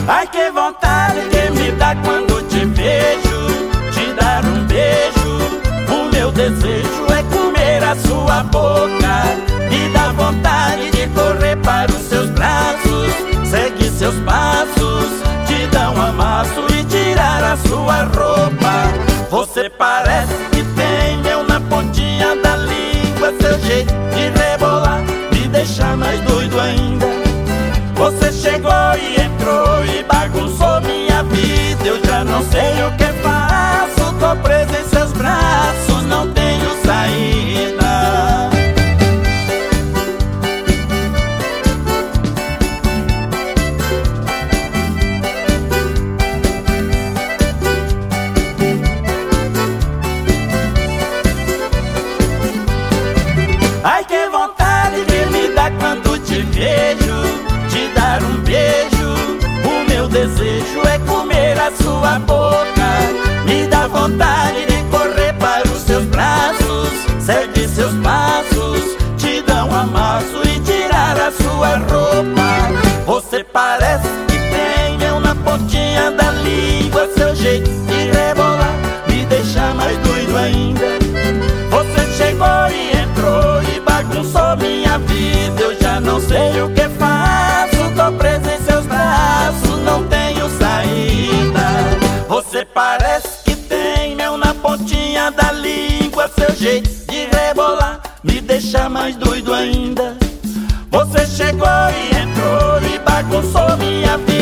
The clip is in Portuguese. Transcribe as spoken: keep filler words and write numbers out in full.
Ai, que vontade que me dá quando te vejo, te dar um beijo. O meu desejo é comer a sua boca. Me dá vontade de correr para os seus braços, seguir seus passos, te dar um amasso e tirar a sua roupa. Você parece que tem mel na pontinha da língua, seu jeito de rebolar me deixa mais doido ainda. Você chegou e entrou e bagunçou minha vida. Eu já não sei o que faço, tô preso em seus braços, não tenho saída. Ai, que vontade que me dá quando te vejo, te dar um beijo. O meu desejo é comer a sua boca. Me dá vontade de correr para os seus braços, seguir seus passos, te dar um amasso e tirar a sua roupa. Você parece que tem mel na pontinha da língua, seu jeito de rebolar me deixa mais doido ainda. Você chegou e entrou e bagunçou minha vida. Eu já não sei o que faço, tô preso em seus braços, não tenho saída. Você parece que tem mel na pontinha da língua, seu jeito de rebolar me deixa mais doido ainda. Você chegou e entrou e bagunçou minha vida.